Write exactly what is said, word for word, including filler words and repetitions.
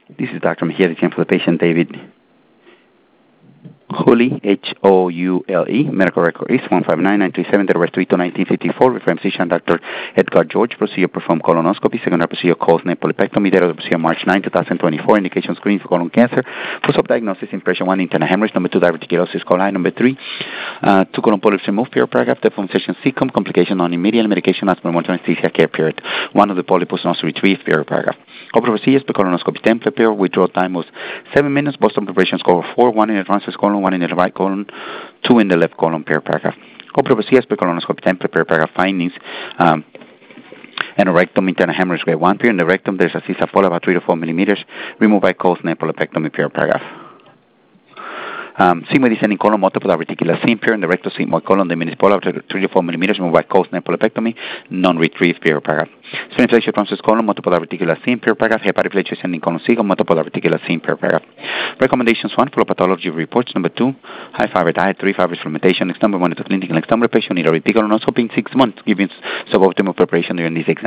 This is Doctor Mejia, the for the patient, David Houle, H O U L E. Medical record is one five nine nine three seven, the rest to nineteen fifty-four. Reference physician, Doctor Edgar George. Procedure performed colonoscopy. Secondary procedure caused polypectomy. Date of the procedure March ninth, twenty twenty-four. Indication screening for colon cancer. Post-op diagnosis, impression one, internal hemorrhage. Number two, diverticulosis coli. Number three, uh, two colon polyps removed. Period paragraph. Deform session secum. Complication on immediate medication. Aspirin one anesthesia care period. One of the polyps was also retrieved. Period paragraph. Opera procedures per colonoscopy template. Period. Withdrawal time was seven minutes. Boston preparation score four. One in the transverse colon. One in the right colon. Two in the left colon. Period paragraph. Opera procedures per colonoscopy template. Period paragraph. Findings. Um, and a rectum internal hemorrhage grade one. Period. In the rectum, there's a cyst polyp about three to four millimeters. Removed by cold polypectomy. Period paragraph. Um, sigmoid descending colon, multiple diverticular seam. Period. In the rectal sigmoid colon, the meniscal polyp three to four millimeters. Removed by cold polypectomy. Non-retrieved. Period paragraph. Spheniflexia transverse colon, multiple diverticular seam. Period paragraph. Hepatic flexure descending colon, sigmoid, multiple diverticular seam. Period paragraph. Recommendations: one, flow pathology reports. Number two, high fiber diet. Three, fiber fermentation. Next number one is a clinical exam patient need a repeat colonoscopy in six months, giving suboptimal preparation during this exam.